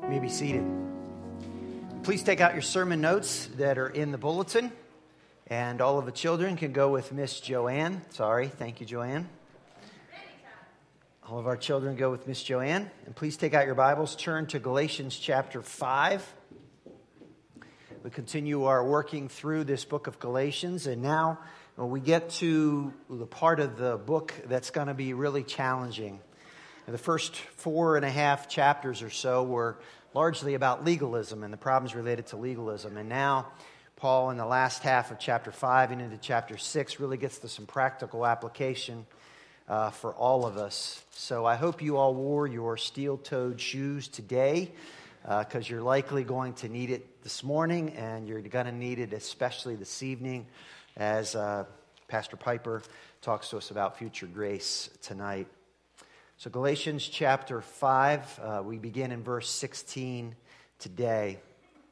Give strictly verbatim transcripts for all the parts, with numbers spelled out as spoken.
You may be seated. Please take out your sermon notes that are in the bulletin, and all of the children can go with Miss Joanne. Sorry, thank you, Joanne. All of our children go with Miss Joanne. And please take out your Bibles, turn to Galatians chapter five. We continue our working through this book of Galatians, and now well, we get to the part of the book that's going to be really challenging. And the first four and a half chapters or so were largely about legalism and the problems related to legalism. And now Paul, in the last half of chapter five and into chapter six, really gets to some practical application uh, for all of us. So I hope you all wore your steel-toed shoes today, because uh, you're likely going to need it this morning, and you're going to need it especially this evening as uh, Pastor Piper talks to us about future grace tonight. So Galatians chapter five, uh, we begin in verse sixteen today.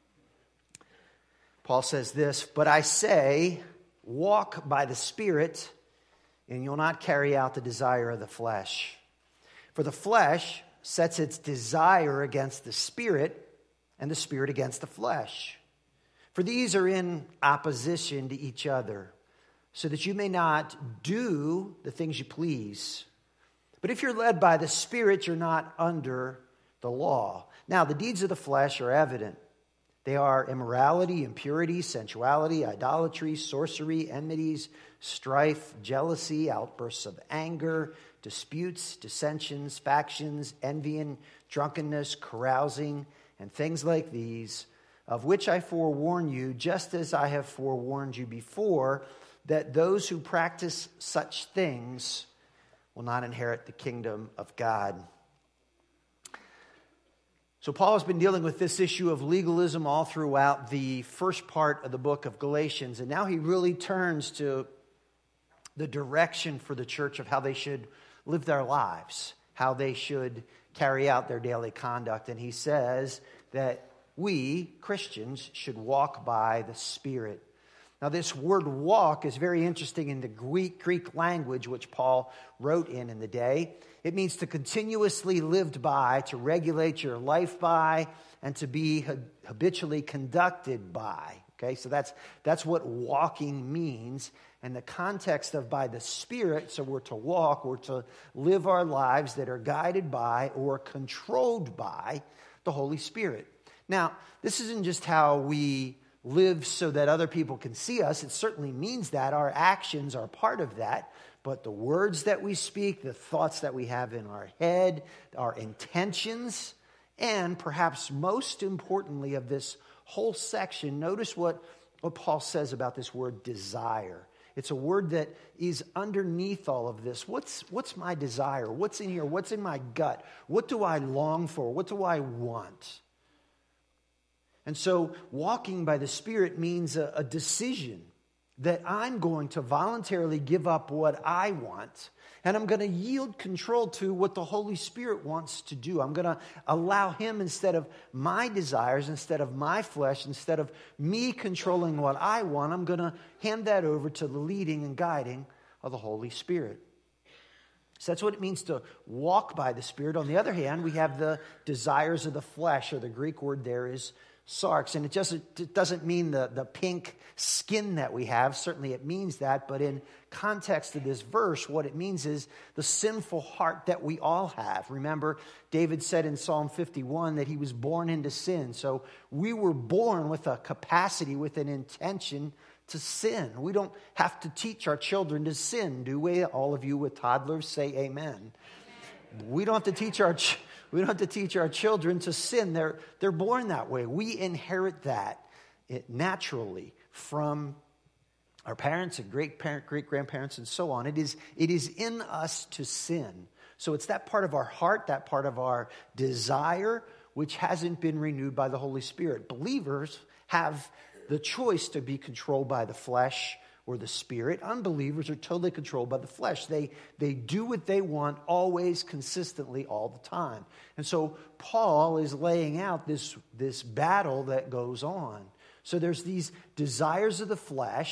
Paul says this, "But I say, walk by the Spirit, and you'll not carry out the desire of the flesh. For the flesh sets its desire against the Spirit, and the Spirit against the flesh. For these are in opposition to each other, so that you may not do the things you please. But if you're led by the Spirit, you're not under the law. Now, the deeds of the flesh are evident. They are immorality, impurity, sensuality, idolatry, sorcery, enmities, strife, jealousy, outbursts of anger, disputes, dissensions, factions, envying, drunkenness, carousing, and things like these, of which I forewarn you, just as I have forewarned you before, that those who practice such things will not inherit the kingdom of God." So Paul has been dealing with this issue of legalism all throughout the first part of the book of Galatians, and now he really turns to the direction for the church of how they should live their lives, how they should carry out their daily conduct. And he says that we, Christians, should walk by the Spirit. Now, this word walk is very interesting in the Greek, Greek language, which Paul wrote in in the day. It means to continuously lived by, to regulate your life by, and to be habitually conducted by. Okay, so that's that's what walking means. And the context of by the Spirit, so we're to walk, we're to live our lives that are guided by or controlled by the Holy Spirit. Now, this isn't just how we live so that other people can see us. It certainly means that. Our actions are part of that. But the words that we speak, the thoughts that we have in our head, our intentions, and perhaps most importantly of this whole section, notice what, what Paul says about this word desire. It's a word that is underneath all of this. What's, what's my desire? What's in here? What's in my gut? What do I long for? What do I want? And so walking by the Spirit means a, a decision that I'm going to voluntarily give up what I want, and I'm going to yield control to what the Holy Spirit wants to do. I'm going to allow Him, instead of my desires, instead of my flesh, instead of me controlling what I want, I'm going to hand that over to the leading and guiding of the Holy Spirit. So that's what it means to walk by the Spirit. On the other hand, we have the desires of the flesh, or the Greek word there is sarx, and it doesn't, it doesn't mean the, the pink skin that we have. Certainly it means that, but in context of this verse, what it means is the sinful heart that we all have. Remember, David said in Psalm fifty-one that he was born into sin. So we were born with a capacity, with an intention to sin. We don't have to teach our children to sin, do we? All of you with toddlers say amen. Amen. We don't have to teach our children. We don't have to teach our children to sin. They're, they're born that way. We inherit that naturally from our parents and great parent, great grandparents and so on. It is, it is in us to sin. So it's that part of our heart, that part of our desire, which hasn't been renewed by the Holy Spirit. Believers have the choice to be controlled by the flesh or the Spirit. Unbelievers are totally controlled by the flesh. They, they do what they want always, consistently, all the time. And so Paul is laying out this, this battle that goes on. So there's these desires of the flesh,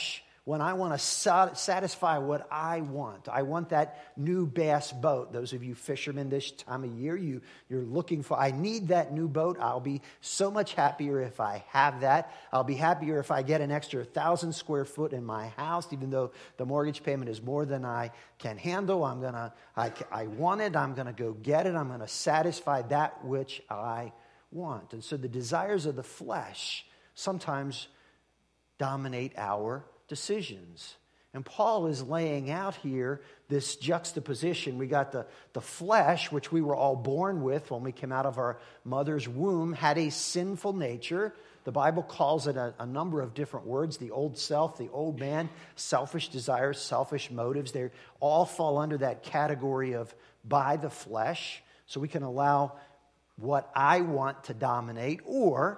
when I want to satisfy what I want. I want that new bass boat. Those of you fishermen this time of year, you, you're looking for, I need that new boat. I'll be so much happier if I have that. I'll be happier if I get an extra one thousand square foot in my house, even though the mortgage payment is more than I can handle. I'm going to, I, I want it. I'm going to go get it. I'm going to satisfy that which I want. And so the desires of the flesh sometimes dominate our decisions. And Paul is laying out here this juxtaposition. We got the, the flesh, which we were all born with when we came out of our mother's womb, had a sinful nature. The Bible calls it a, a number of different words. The old self, the old man, selfish desires, selfish motives. They all fall under that category of by the flesh. So we can allow what I want to dominate, or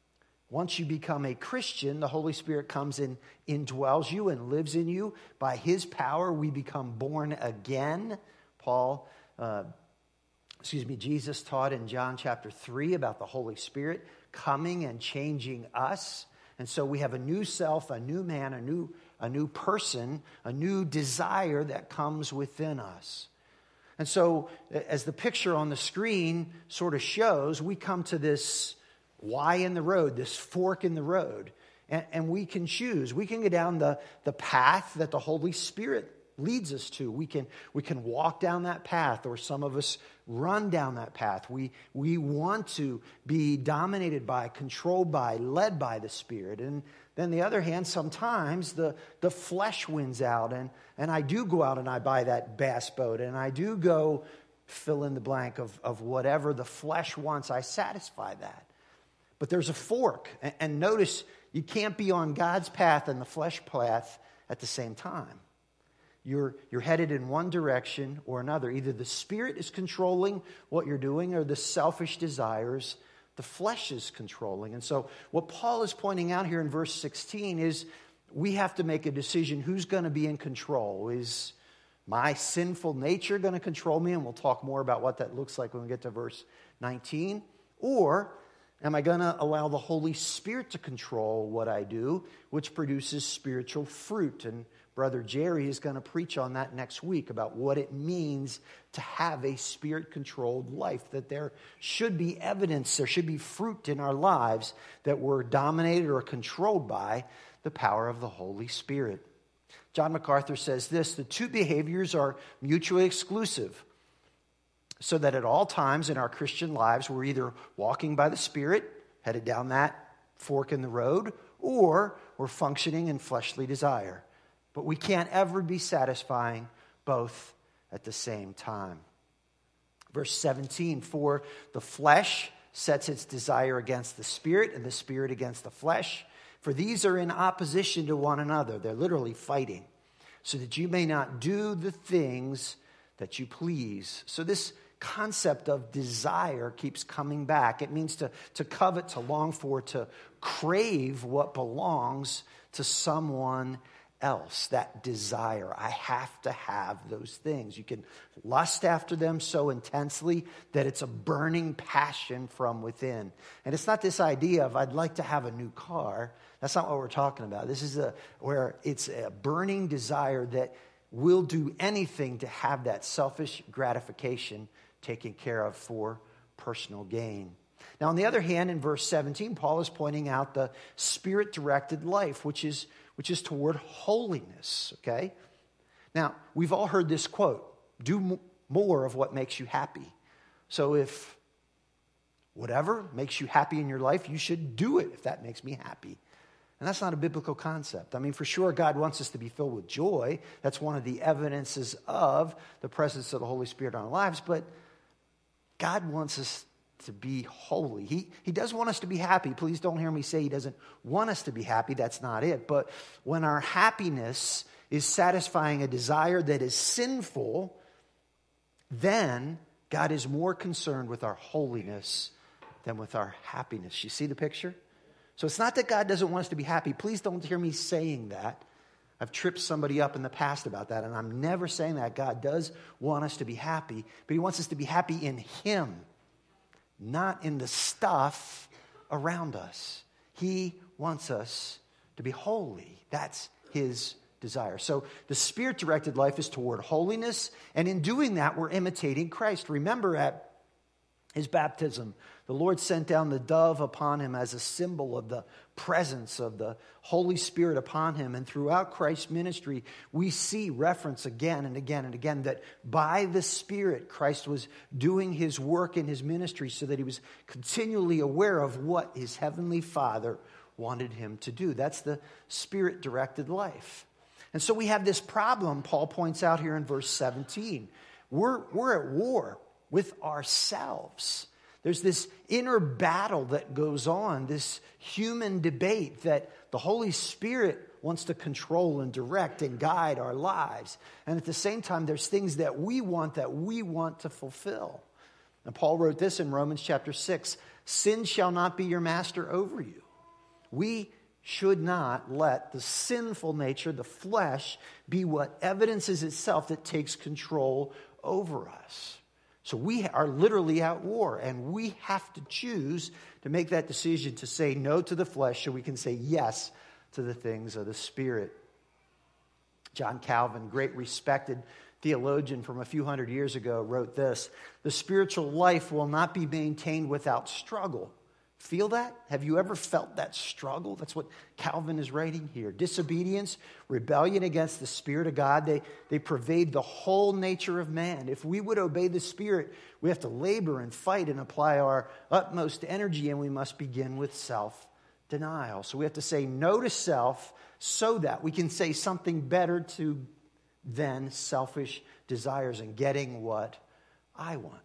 once you become a Christian, the Holy Spirit comes and indwells you and lives in you. By His power, we become born again. Paul, uh, excuse me, Jesus taught in John chapter three about the Holy Spirit coming and changing us. And so we have a new self, a new man, a new, a new person, a new desire that comes within us. And so as the picture on the screen sort of shows, we come to this Y in the road, this fork in the road. And, and we can choose. We can go down the, the path that the Holy Spirit leads us to. We can, we can walk down that path, or some of us run down that path. We, we want to be dominated by, controlled by, led by the Spirit. And then the other hand, sometimes the, the flesh wins out. And, and I do go out and I buy that bass boat. And I do go fill in the blank of, of whatever the flesh wants. I satisfy that. But there's a fork. And notice, you can't be on God's path and the flesh path at the same time. You're, you're headed in one direction or another. Either the Spirit is controlling what you're doing, or the selfish desires, the flesh is controlling. And so what Paul is pointing out here in verse sixteen is we have to make a decision. Who's going to be in control? Is my sinful nature going to control me? And we'll talk more about what that looks like when we get to verse nineteen. Or am I going to allow the Holy Spirit to control what I do, which produces spiritual fruit? And Brother Jerry is going to preach on that next week, about what it means to have a Spirit-controlled life, that there should be evidence, there should be fruit in our lives that we're dominated or controlled by the power of the Holy Spirit. John MacArthur says this: the two behaviors are mutually exclusive, so that at all times in our Christian lives, we're either walking by the Spirit, headed down that fork in the road, or we're functioning in fleshly desire. But we can't ever be satisfying both at the same time. Verse seventeen, for the flesh sets its desire against the Spirit, and the Spirit against the flesh. For these are in opposition to one another. They're literally fighting, so that you may not do the things that you please. So this concept of desire keeps coming back. It means to, to covet, to long for, to crave what belongs to someone else. That desire. I have to have those things. You can lust after them so intensely that it's a burning passion from within. And it's not this idea of I'd like to have a new car. That's not what we're talking about. This is a where it's a burning desire that will do anything to have that selfish gratification taken care of for personal gain. Now, on the other hand, in verse seventeen, Paul is pointing out the Spirit-directed life, which is which is toward holiness, okay? Now, we've all heard this quote, do m- more of what makes you happy. So if whatever makes you happy in your life, you should do it if that makes me happy. And that's not a biblical concept. I mean, for sure, God wants us to be filled with joy. That's one of the evidences of the presence of the Holy Spirit in our lives. But God wants us to be holy. He, he does want us to be happy. Please don't hear me say He doesn't want us to be happy. That's not it. But when our happiness is satisfying a desire that is sinful, then God is more concerned with our holiness than with our happiness. You see the picture? So it's not that God doesn't want us to be happy. Please don't hear me saying that. I've tripped somebody up in the past about that, and I'm never saying that. God does want us to be happy, but He wants us to be happy in Him, not in the stuff around us. He wants us to be holy. That's his desire. So the Spirit-directed life is toward holiness, and in doing that, we're imitating Christ. Remember at his baptism, the Lord sent down the dove upon him as a symbol of the presence of the Holy Spirit upon him. And throughout Christ's ministry, we see reference again and again and again that by the Spirit, Christ was doing his work in his ministry so that he was continually aware of what his heavenly Father wanted him to do. That's the Spirit-directed life. And so we have this problem, Paul points out here in verse seventeen. We're, we're at war with ourselves. There's this inner battle that goes on, this human debate that the Holy Spirit wants to control and direct and guide our lives. And at the same time, there's things that we want that we want to fulfill. And Paul wrote this in Romans chapter six, sin shall not be your master over you. We should not let the sinful nature, the flesh, be what evidences itself that takes control over us. So we are literally at war, and we have to choose to make that decision to say no to the flesh so we can say yes to the things of the Spirit. John Calvin, great respected theologian from a few hundred years ago, wrote this: the spiritual life will not be maintained without struggle. Feel that? Have you ever felt that struggle? That's what Calvin is writing here. Disobedience, rebellion against the Spirit of God, they, they pervade the whole nature of man. If we would obey the Spirit, we have to labor and fight and apply our utmost energy, and we must begin with self-denial. So we have to say no to self so that we can say something better to than selfish desires and getting what I want.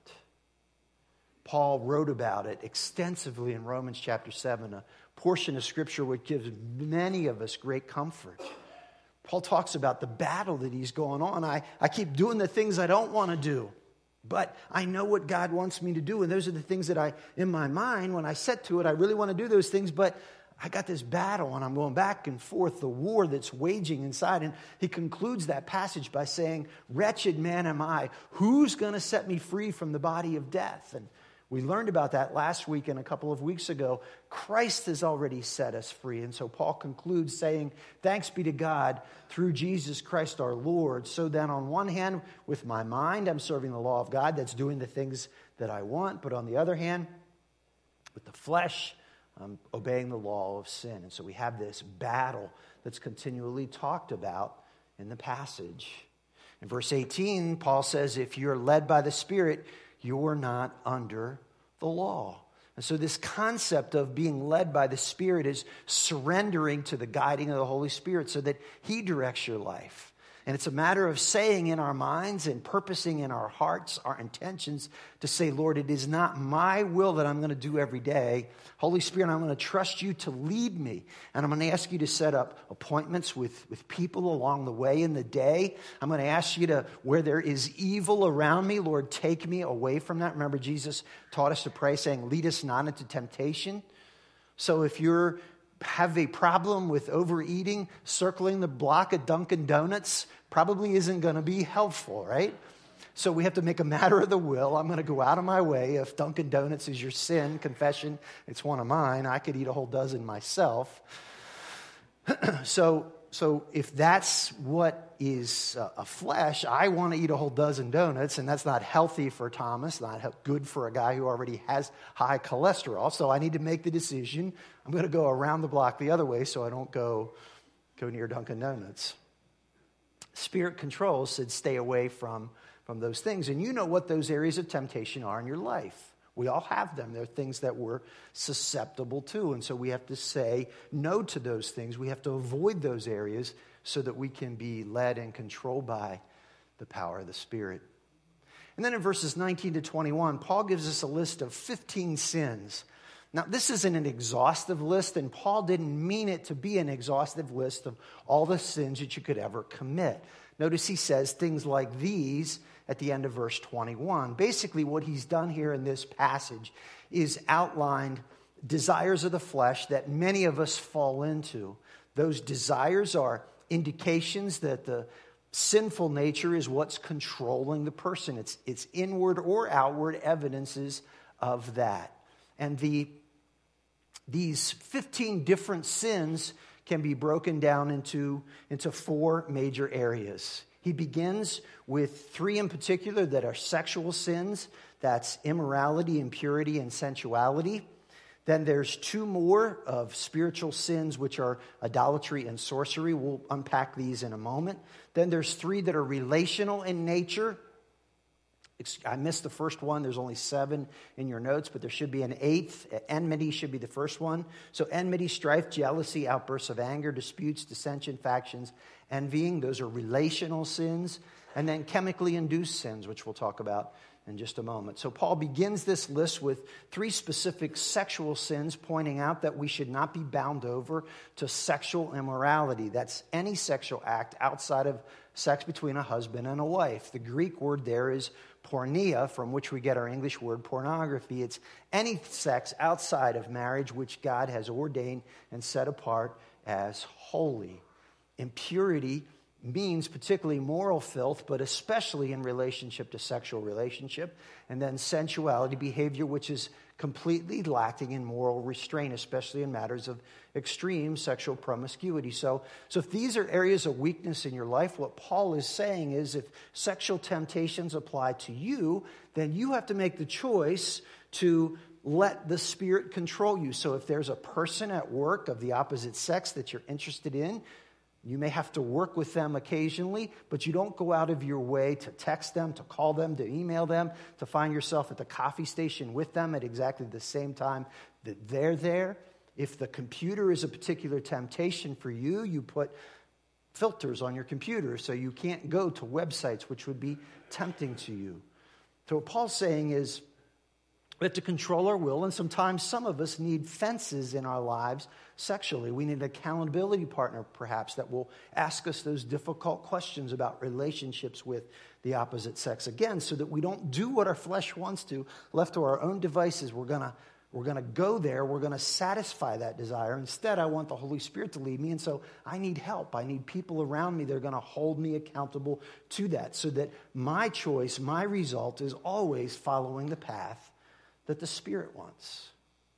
Paul wrote about it extensively in Romans chapter seven, a portion of Scripture which gives many of us great comfort. Paul talks about the battle that he's going on. I, I keep doing the things I don't want to do, but I know what God wants me to do, and those are the things that I, in my mind, when I set to it, I really want to do those things, but I got this battle, and I'm going back and forth, the war that's waging inside. And he concludes that passage by saying, wretched man am I, who's going to set me free from the body of death? And we learned about that last week and a couple of weeks ago. Christ has already set us free. And so Paul concludes saying, thanks be to God through Jesus Christ our Lord. So then on one hand, with my mind, I'm serving the law of God. That's doing the things that I want. But on the other hand, with the flesh, I'm obeying the law of sin. And so we have this battle that's continually talked about in the passage. In verse eighteen, Paul says, if you're led by the Spirit, you're not under the law. And so this concept of being led by the Spirit is surrendering to the guiding of the Holy Spirit so that He directs your life. And it's a matter of saying in our minds and purposing in our hearts, our intentions, to say, Lord, it is not my will that I'm going to do every day. Holy Spirit, I'm going to trust you to lead me. And I'm going to ask you to set up appointments with, with people along the way in the day. I'm going to ask you to, where there is evil around me, Lord, take me away from that. Remember, Jesus taught us to pray saying, lead us not into temptation. So if you're have a problem with overeating, circling the block of Dunkin' Donuts probably isn't going to be helpful, right? So we have to make a matter of the will. I'm going to go out of my way. If Dunkin' Donuts is your sin, confession, it's one of mine. I could eat a whole dozen myself. so, so if that's what is a flesh, I want to eat a whole dozen donuts, and that's not healthy for Thomas, not good for a guy who already has high cholesterol. So I need to make the decision. I'm going to go around the block the other way so I don't go, go near Dunkin' Donuts. Spirit control said stay away from, from those things. And you know what those areas of temptation are in your life. We all have them. They're things that we're susceptible to. And so we have to say no to those things. We have to avoid those areas so that we can be led and controlled by the power of the Spirit. And then in verses nineteen to twenty-one, Paul gives us a list of fifteen sins. Now, this isn't an exhaustive list, and Paul didn't mean it to be an exhaustive list of all the sins that you could ever commit. Notice he says things like these at the end of verse twenty-one. Basically, what he's done here in this passage is outlined desires of the flesh that many of us fall into. Those desires are indications that the sinful nature is what's controlling the person. It's, it's inward or outward evidences of that. And the these fifteen different sins can be broken down into, into four major areas. He begins with three in particular that are sexual sins. That's immorality, impurity, and sensuality. Then there's two more of spiritual sins, which are idolatry and sorcery. We'll unpack these in a moment. Then there's three that are relational in nature. I missed the first one. There's only seven in your notes, but there should be an eighth. Enmity should be the first one. So enmity, strife, jealousy, outbursts of anger, disputes, dissension, factions, envying. Those are relational sins. And then chemically induced sins, which we'll talk about in just a moment. So Paul begins this list with three specific sexual sins, pointing out that we should not be bound over to sexual immorality. That's any sexual act outside of sex between a husband and a wife. The Greek word there is porneia, from which we get our English word pornography. It's any sex outside of marriage which God has ordained and set apart as holy. Impurity means particularly moral filth, but especially in relationship to sexual relationship. And then sensuality, behavior which is completely lacking in moral restraint, especially in matters of extreme sexual promiscuity. So, so if these are areas of weakness in your life, what Paul is saying is if sexual temptations apply to you, then you have to make the choice to let the Spirit control you. So if there's a person at work of the opposite sex that you're interested in, you may have to work with them occasionally, but you don't go out of your way to text them, to call them, to email them, to find yourself at the coffee station with them at exactly the same time that they're there. If the computer is a particular temptation for you, you put filters on your computer so you can't go to websites which would be tempting to you. So what Paul's saying is we have to control our will, and sometimes some of us need fences in our lives sexually. We need an accountability partner, perhaps, that will ask us those difficult questions about relationships with the opposite sex. Again, so that we don't do what our flesh wants to. Left to our own devices, we're going to we're gonna go there. We're going to satisfy that desire. Instead, I want the Holy Spirit to lead me, and so I need help. I need people around me that are going to hold me accountable to that, so that my choice, my result is always following the path that the Spirit wants.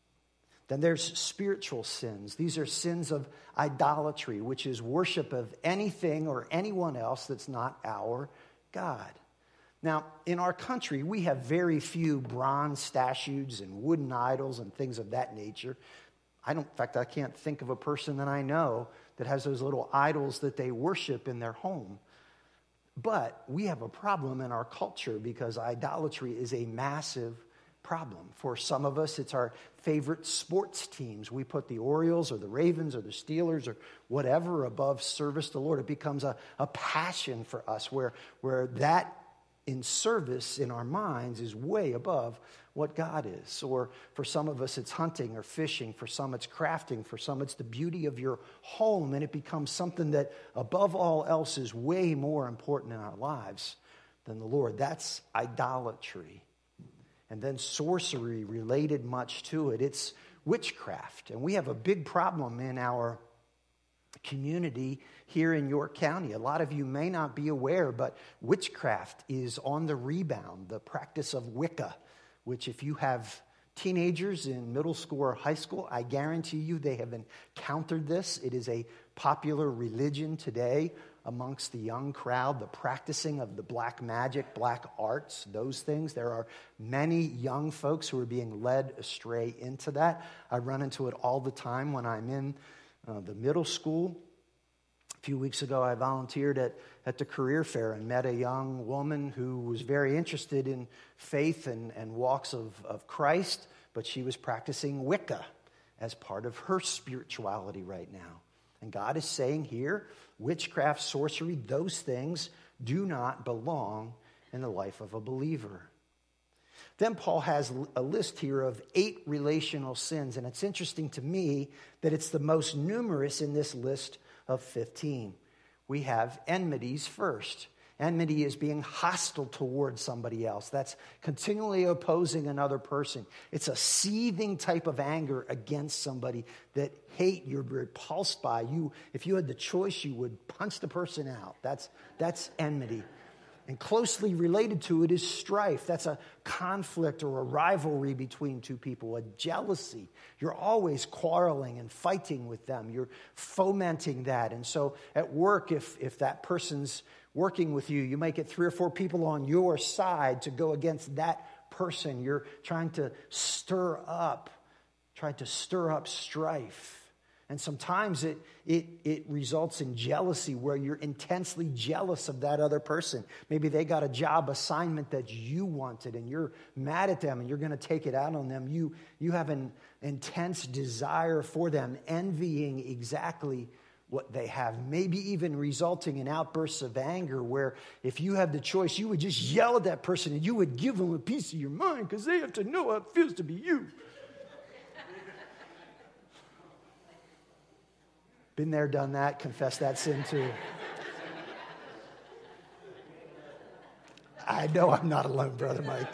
Then there's spiritual sins. These are sins of idolatry, which is worship of anything or anyone else that's not our God. Now, in our country, we have very few bronze statues and wooden idols and things of that nature. I don't, in fact, I can't think of a person that I know that has those little idols that they worship in their home. But we have a problem in our culture because idolatry is a massive problem. For some of us, it's our favorite sports teams. We put the Orioles or the Ravens or the Steelers or whatever above service to the Lord. It becomes a, a passion for us where, where that in service in our minds is way above what God is. Or for some of us, it's hunting or fishing. For some, it's crafting. For some, it's the beauty of your home. And it becomes something that above all else is way more important in our lives than the Lord. That's idolatry. And then sorcery related much to it. It's witchcraft. And we have a big problem in our community here in York County. A lot of you may not be aware, but witchcraft is on the rebound. The practice of Wicca, which if you have teenagers in middle school or high school, I guarantee you they have encountered this. It is a popular religion today amongst the young crowd, the practicing of the black magic, black arts, those things. There are many young folks who are being led astray into that. I run into it all the time when I'm in uh, the middle school. A few weeks ago, I volunteered at, at the career fair and met a young woman who was very interested in faith and, and walks of, of Christ, but she was practicing Wicca as part of her spirituality right now. And God is saying here, witchcraft, sorcery, those things do not belong in the life of a believer. Then Paul has a list here of eight relational sins, and it's interesting to me that it's the most numerous in this list of fifteen. We have enmities first. Enmity is being hostile towards somebody else. That's continually opposing another person. It's a seething type of anger against somebody that hate you're repulsed by. You, if you had the choice, you would punch the person out. That's, that's enmity. And closely related to it is strife. That's a conflict or a rivalry between two people, a jealousy. You're always quarreling and fighting with them. You're fomenting that. And so at work, if, if that person's working with you, you might get three or four people on your side to go against that person. You're trying to stir up, trying to stir up strife. And sometimes it, it it results in jealousy where you're intensely jealous of that other person. Maybe they got a job assignment that you wanted and you're mad at them and you're going to take it out on them. You, you have an intense desire for them, envying exactly what they have. Maybe even resulting in outbursts of anger where if you had the choice, you would just yell at that person and you would give them a piece of your mind because they have to know how it feels to be you. Been there, done that, confess that sin too. I know I'm not alone, Brother Mike.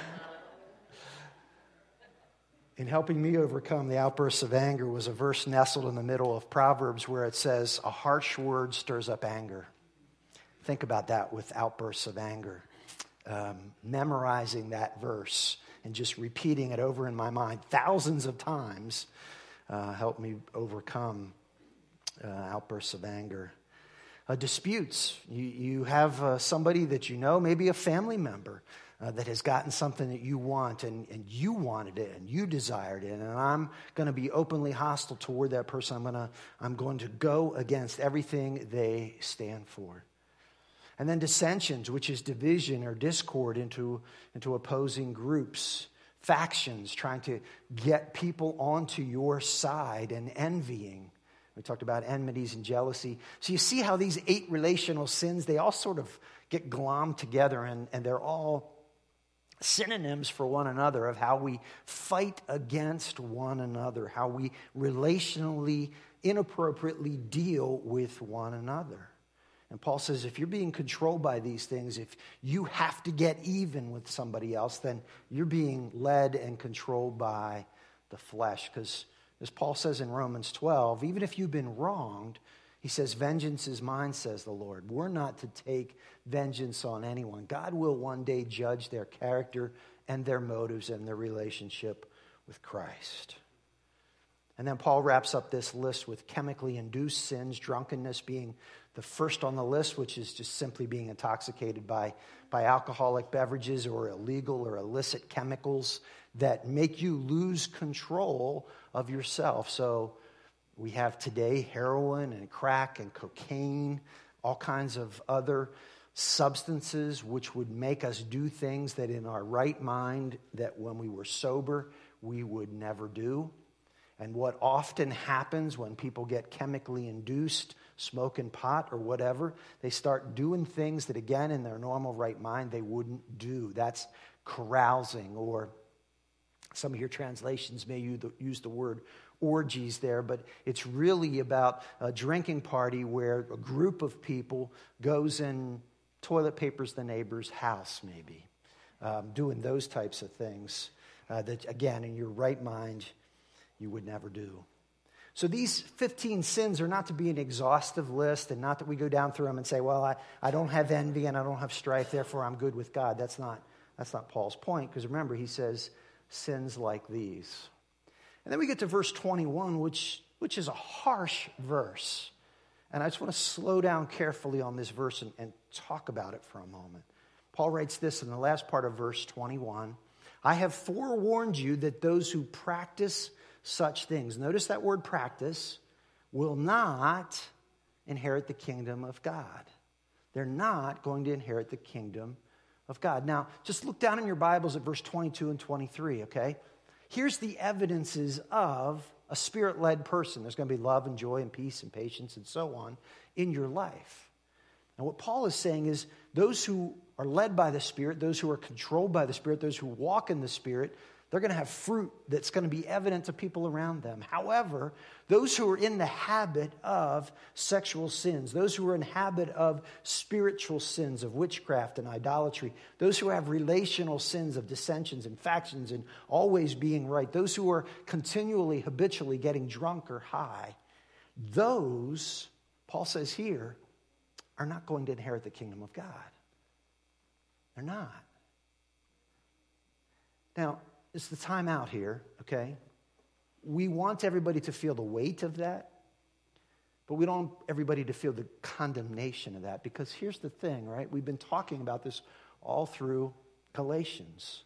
In helping me overcome the outbursts of anger was a verse nestled in the middle of Proverbs where it says, a harsh word stirs up anger. Think about that with outbursts of anger. Um, memorizing that verse and just repeating it over in my mind thousands of times uh, helped me overcome Uh, outbursts of anger. Uh, disputes. You, you have uh, somebody that you know, maybe a family member, uh, that has gotten something that you want and, and you wanted it and you desired it. And I'm going to be openly hostile toward that person. I'm going to I'm going to go against everything they stand for. And then dissensions, which is division or discord into, into opposing groups, factions, trying to get people onto your side and envying. We talked about enmities and jealousy. So you see how these eight relational sins, they all sort of get glommed together and, and they're all synonyms for one another of how we fight against one another, how we relationally, inappropriately deal with one another. And Paul says if you're being controlled by these things, if you have to get even with somebody else, then you're being led and controlled by the flesh. Because as Paul says in Romans twelve, even if you've been wronged, he says, vengeance is mine, says the Lord. We're not to take vengeance on anyone. God will one day judge their character and their motives and their relationship with Christ. And then Paul wraps up this list with chemically induced sins, drunkenness being the first on the list, which is just simply being intoxicated by, by alcoholic beverages or illegal or illicit chemicals that make you lose control of yourself. So we have today heroin and crack and cocaine, all kinds of other substances which would make us do things that in our right mind, that when we were sober, we would never do. And what often happens when people get chemically induced, smoking pot or whatever, they start doing things that, again, in their normal right mind, they wouldn't do. That's carousing, or some of your translations may use the word orgies there, but it's really about a drinking party where a group of people goes and toilet papers the neighbor's house, maybe, um, doing those types of things uh, that, again, in your right mind, you would never do. So these fifteen sins are not to be an exhaustive list, and not that we go down through them and say, well, I, I don't have envy and I don't have strife, therefore I'm good with God. That's not, that's not Paul's point, because remember, he says sins like these. And then we get to verse twenty-one, which, which is a harsh verse. And I just want to slow down carefully on this verse and, and talk about it for a moment. Paul writes this in the last part of verse twenty-one. I have forewarned you that those who practice such things, notice that word practice, will not inherit the kingdom of God. They're not going to inherit the kingdom of God. Now, just look down in your Bibles at verse twenty-two and twenty-three, okay? Here's the evidences of a spirit-led person. There's going to be love and joy and peace and patience and so on in your life. And what Paul is saying is those who are led by the Spirit, those who are controlled by the Spirit, those who walk in the Spirit, they're going to have fruit that's going to be evident to people around them. However, those who are in the habit of sexual sins, those who are in habit of spiritual sins, of witchcraft and idolatry, those who have relational sins of dissensions and factions and always being right, those who are continually, habitually getting drunk or high, those, Paul says here, are not going to inherit the kingdom of God. They're not. Now, it's the time out here, okay? We want everybody to feel the weight of that, but we don't want everybody to feel the condemnation of that, because here's the thing, right? We've been talking about this all through Galatians.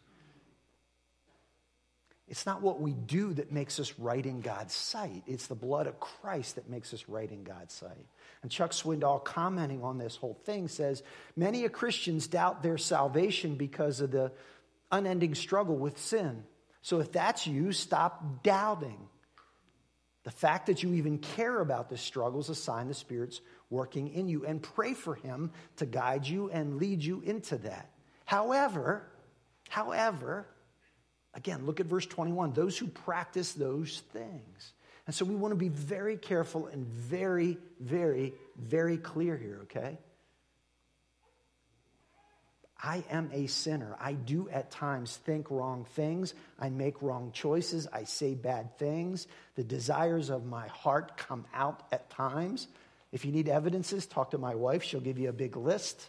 It's not what we do that makes us right in God's sight. It's the blood of Christ that makes us right in God's sight. And Chuck Swindoll, commenting on this whole thing, says, many Christians doubt their salvation because of the unending struggle with sin. So if that's you, stop doubting. The fact that you even care about this struggle is a sign the Spirit's working in you, and pray for him to guide you and lead you into that. However, however, again, look at verse twenty-one. Those who practice those things. And so we want to be very careful and very, very, very clear here, okay? I am a sinner. I do at times think wrong things. I make wrong choices. I say bad things. The desires of my heart come out at times. If you need evidences, talk to my wife. She'll give you a big list.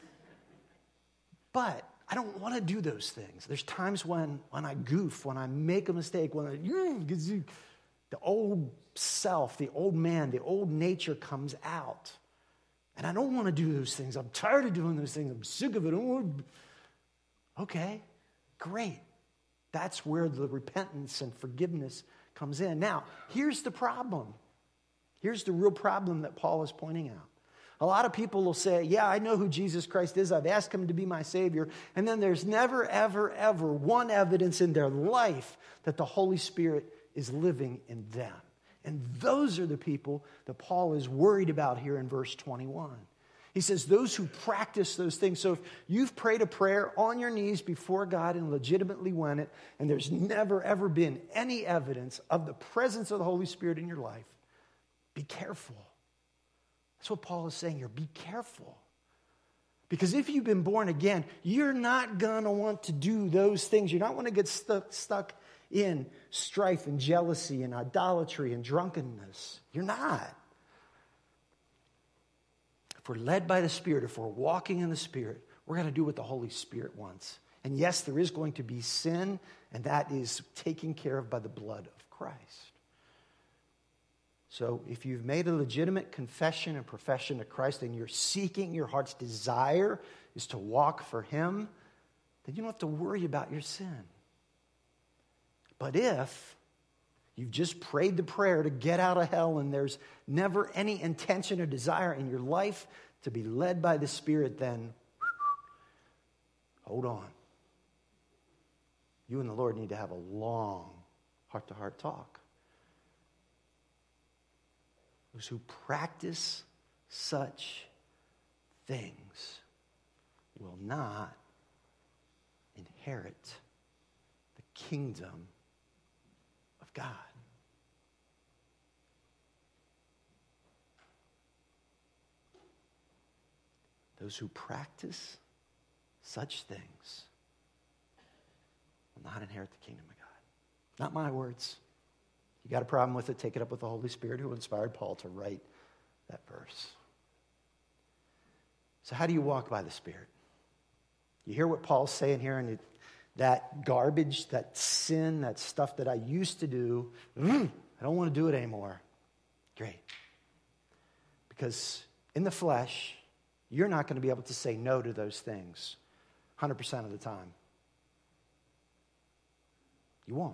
But I don't want to do those things. There's times when, when I goof, when I make a mistake, when I, the old self, the old man, the old nature comes out. And I don't want to do those things. I'm tired of doing those things. I'm sick of it. Okay, great. That's where the repentance and forgiveness comes in. Now, here's the problem. Here's the real problem that Paul is pointing out. A lot of people will say, yeah, I know who Jesus Christ is. I've asked him to be my Savior. And then there's never, ever, ever one evidence in their life that the Holy Spirit is living in them. And those are the people that Paul is worried about here in verse twenty-one. He says, those who practice those things. So if you've prayed a prayer on your knees before God and legitimately went it, and there's never, ever been any evidence of the presence of the Holy Spirit in your life, be careful. That's what Paul is saying here. Be careful. Because if you've been born again, you're not going to want to do those things. You're not going to get stuck, stuck in strife and jealousy and idolatry and drunkenness. You're not. If we're led by the Spirit, if we're walking in the Spirit, we're going to do what the Holy Spirit wants. And yes, there is going to be sin, and that is taken care of by the blood of Christ. So if you've made a legitimate confession and profession to Christ, and you're seeking, your heart's desire is to walk for him, then you don't have to worry about your sin. But if you've just prayed the prayer to get out of hell and there's never any intention or desire in your life to be led by the Spirit, then hold on. You and the Lord need to have a long heart-to-heart talk. Those who practice such things will not inherit the kingdom of God. Those who practice such things will not inherit the kingdom of God. Not my words. You got a problem with it, take it up with the Holy Spirit who inspired Paul to write that verse. So how do you walk by the Spirit? You hear what Paul's saying here, and it, that garbage, that sin, that stuff that I used to do, I don't want to do it anymore. Great. Because in the flesh, you're not going to be able to say no to those things one hundred percent of the time. You won't.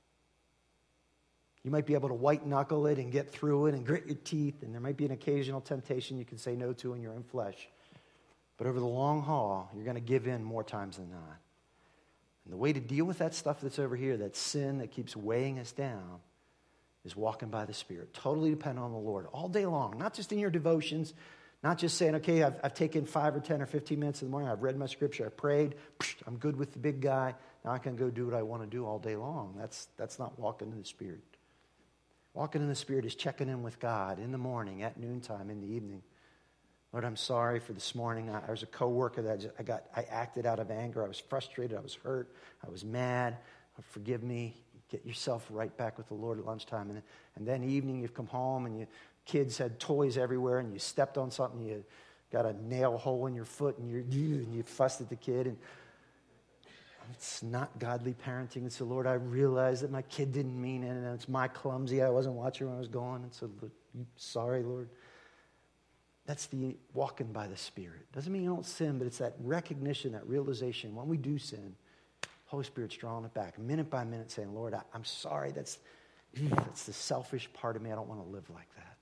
You might be able to white knuckle it and get through it and grit your teeth, and there might be an occasional temptation you can say no to in your own flesh. But over the long haul, you're going to give in more times than not. And the way to deal with that stuff that's over here, that sin that keeps weighing us down, is walking by the Spirit. Totally depend on the Lord all day long, not just in your devotions, not just saying, okay, I've, I've taken five or ten or fifteen minutes in the morning, I've read my scripture, I've prayed, I'm good with the big guy, now I can go do what I want to do all day long. That's, that's not walking in the Spirit. Walking in the Spirit is checking in with God in the morning, at noontime, in the evening. Lord, I'm sorry for this morning. I, I was a coworker that I, just, I got. I acted out of anger. I was frustrated. I was hurt. I was mad. Forgive me. Get yourself right back with the Lord at lunchtime. And, and then evening, you've come home and you kids had toys everywhere and you stepped on something. You got a nail hole in your foot and, you're, and you fussed at the kid. And it's not godly parenting. And so, Lord, I realize that my kid didn't mean it, and it's my clumsy. I wasn't watching when I was going. And so, sorry, Lord. That's the walking by the Spirit. Doesn't mean you don't sin, but it's that recognition, that realization. When we do sin, Holy Spirit's drawing it back minute by minute, saying, Lord, I, I'm sorry. That's, that's the selfish part of me. I don't want to live like that.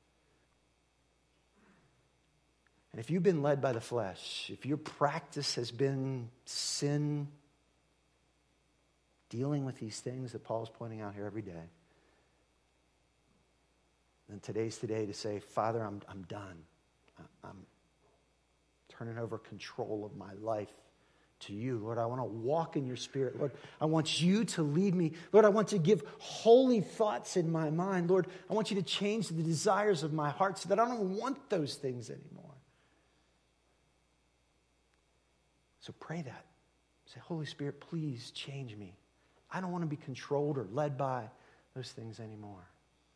And if you've been led by the flesh, if your practice has been sin, dealing with these things that Paul's pointing out here every day, then today's today to say, Father, I'm, I'm done. I'm turning over control of my life to you. Lord, I want to walk in your Spirit. Lord, I want you to lead me. Lord, I want to give holy thoughts in my mind. Lord, I want you to change the desires of my heart so that I don't want those things anymore. So pray that. Say, Holy Spirit, please change me. I don't want to be controlled or led by those things anymore.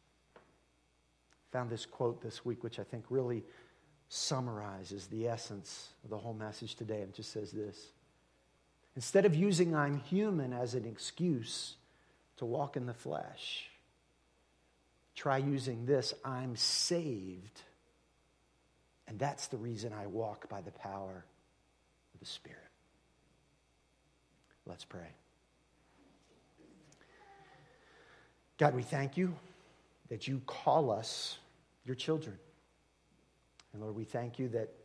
Found this quote this week, which I think really summarizes the essence of the whole message today. And it just says this: instead of using I'm human as an excuse to walk in the flesh, try using this, I'm saved, and that's the reason I walk by the power of the Spirit. Let's pray. God, we thank you that you call us your children. And Lord, we thank you that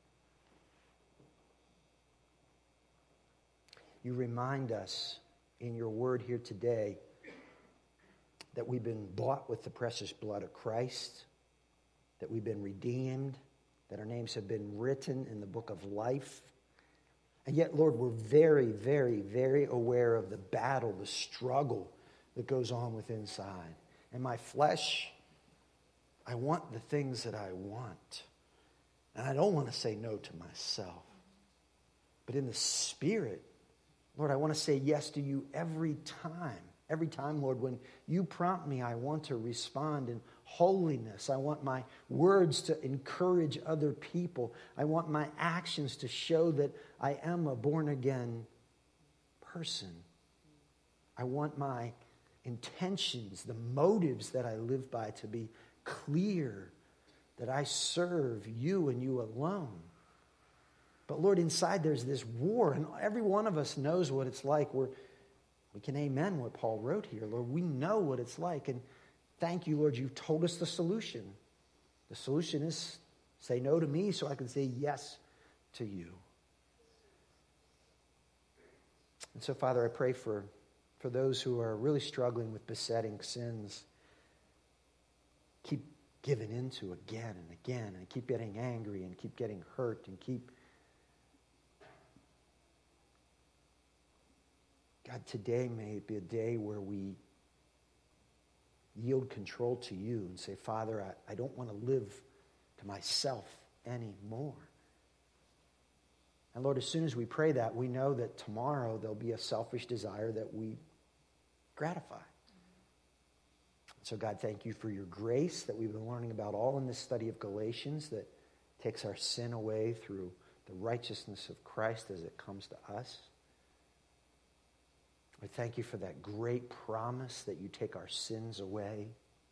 you remind us in your word here today that we've been bought with the precious blood of Christ, that we've been redeemed, that our names have been written in the book of life. And yet, Lord, we're very, very, very aware of the battle, the struggle that goes on within inside. And my flesh, I want the things that I want. And I don't want to say no to myself. But in the Spirit, Lord, I want to say yes to you every time. Every time, Lord, when you prompt me, I want to respond in holiness. I want my words to encourage other people. I want my actions to show that I am a born-again person. I want my intentions, the motives that I live by, to be clear, that I serve you and you alone. But Lord, inside there's this war, and every one of us knows what it's like. We're, we can amen what Paul wrote here. Lord, we know what it's like, and thank you, Lord, you've told us the solution. The solution is say no to me so I can say yes to you. And so, Father, I pray for, for those who are really struggling with besetting sins. Keep giving into again and again, and keep getting angry and keep getting hurt and keep... God, today may it be a day where we yield control to you and say, Father, I, I don't want to live to myself anymore. And Lord, as soon as we pray that, we know that tomorrow there'll be a selfish desire that we gratify. So God, thank you for your grace that we've been learning about all in this study of Galatians, that takes our sin away through the righteousness of Christ as it comes to us. I thank you for that great promise that you take our sins away.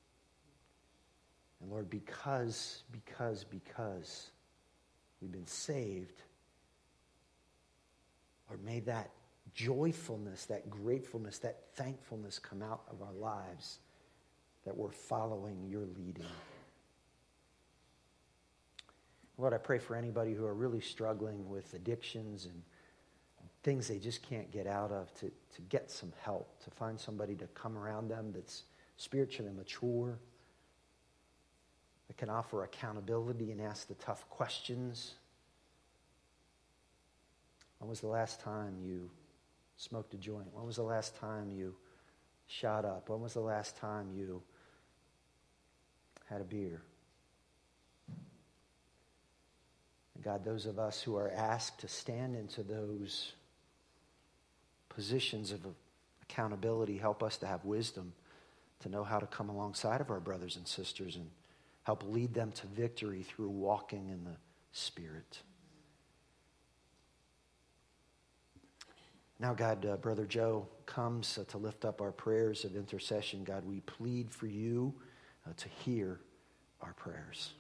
And Lord, because, because, because we've been saved, Lord, may that joyfulness, that gratefulness, that thankfulness come out of our lives, that we're following your leading. Lord, I pray for anybody who are really struggling with addictions and things they just can't get out of, to, to get some help, to find somebody to come around them that's spiritually mature, that can offer accountability and ask the tough questions. When was the last time you smoked a joint? When was the last time you shot up? When was the last time you had a beer? And God, those of us who are asked to stand into those positions of accountability, help us to have wisdom to know how to come alongside of our brothers and sisters and help lead them to victory through walking in the Spirit. Now, God, uh, Brother Joe comes uh, to lift up our prayers of intercession. God, we plead for you uh, to hear our prayers.